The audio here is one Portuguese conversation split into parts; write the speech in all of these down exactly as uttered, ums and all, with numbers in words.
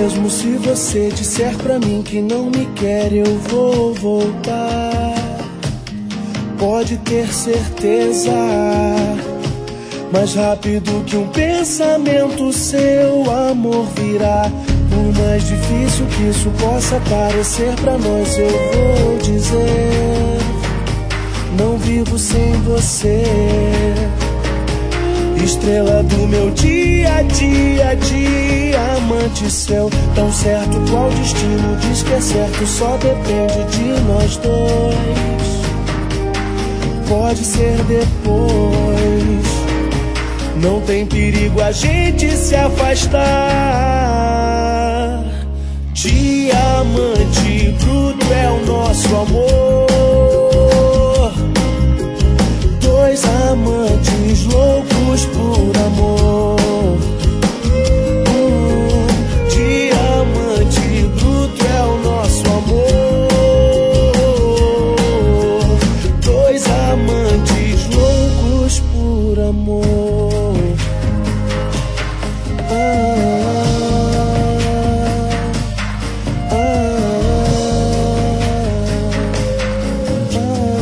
Mesmo se você disser pra mim que não me quer, eu vou voltar. Pode ter certeza, mais rápido que um pensamento, seu amor virá. Por mais difícil que isso possa parecer pra nós, eu vou dizer: não vivo sem você. Estrela do meu dia a dia, diamante céu, tão certo qual destino diz que é certo, só depende de nós dois. Pode ser depois, não tem perigo a gente se afastar. Diamante bruto é o nosso amor, dois amantes loucos por amor. Hum, diamante bruto é o nosso amor, dois amantes loucos por amor. Ah, ah, ah,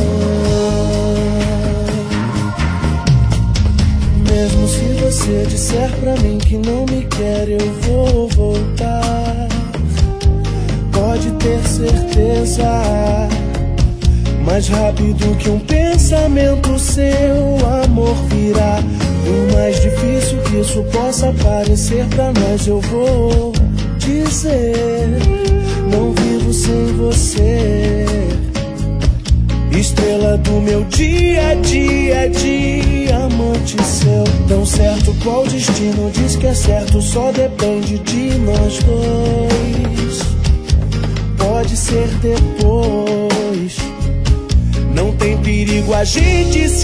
ah. Mesmo se você disser pra mim que não me quer, eu vou voltar. Pode ter certeza, mais rápido que um pensamento, seu amor virá. Por mais difícil que isso possa parecer pra nós, eu vou dizer: não vivo sem você. Estrela do meu dia a dia, diamante céu, tão certo qual destino diz que é certo, só depende de nós dois. Pode ser depois, não tem perigo a gente se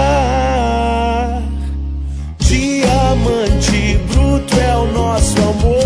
afastar. Diamante bruto é o nosso amor,